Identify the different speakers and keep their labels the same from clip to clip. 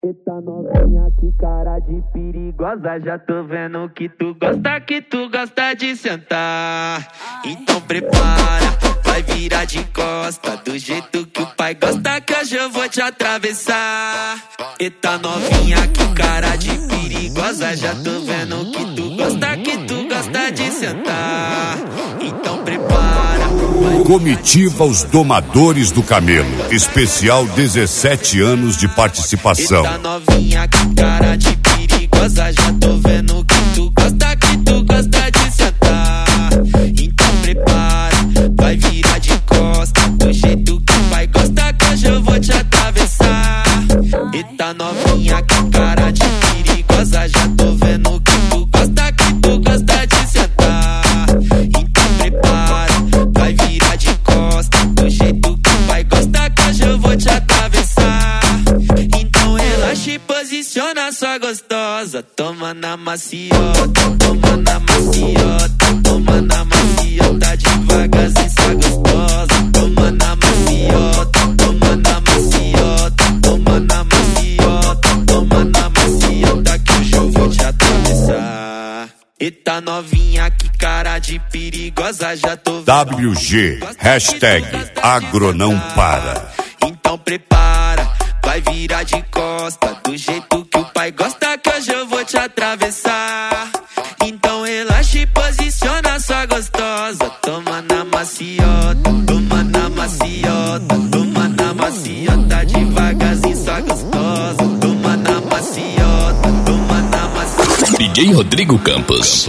Speaker 1: Eita novinha, que cara de perigosa. Já tô vendo que tu gosta de sentar. Então prepara, vai virar de costa, do jeito que o pai gosta, que hoje eu vou te atravessar. Eita novinha, que cara de perigosa. Já tô vendo que tu gosta de sentar. Então prepara.
Speaker 2: Comitiva Os Domadores do Camelo. Especial 17 anos de participação.
Speaker 1: Eita novinha, que cara de perigosa. Já tô vendo que tu gosta de sentar. Então prepara, vai virar de costa, do jeito que o pai gosta, que hoje eu vou te atravessar. Eita novinha, que cara de perigosa. Já tô vendo que tu gosta de sentar. Então prepara, vai virar de costa, do jeito que o pai gosta, que hoje eu vou te atravessar. Então relaxa e posiciona sua gostosa. Toma na maciota, toma na maciota, toma na maciota, devagarzinho sua gostosa. Toma na maciota, toma na maciota, toma na maciota, toma na maciota, que hoje eu vou te atravessar. Eita novinha, que cara de perigosa. Já tô vendo.
Speaker 2: WG, hashtag Agro não para.
Speaker 1: Então prepara, vai virar de costa, do jeito que o pai gosta, que hoje eu vou te atravessar. Então relaxa e posiciona sua gostosa. Toma na maciota, toma na maciota, toma na maciota, devagarzinho sua gostosa. Toma na maciota, toma na maciota.
Speaker 3: DJ Rodrigo Campos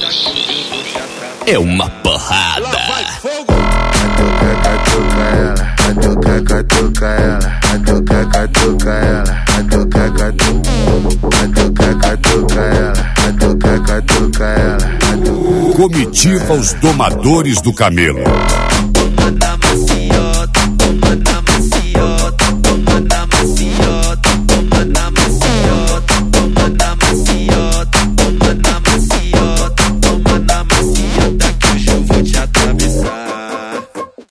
Speaker 3: é uma porrada.
Speaker 4: Catuca ela, catuca ela, catuca ela, catuca ela.
Speaker 2: Comitiva Os Domadores do Camelo.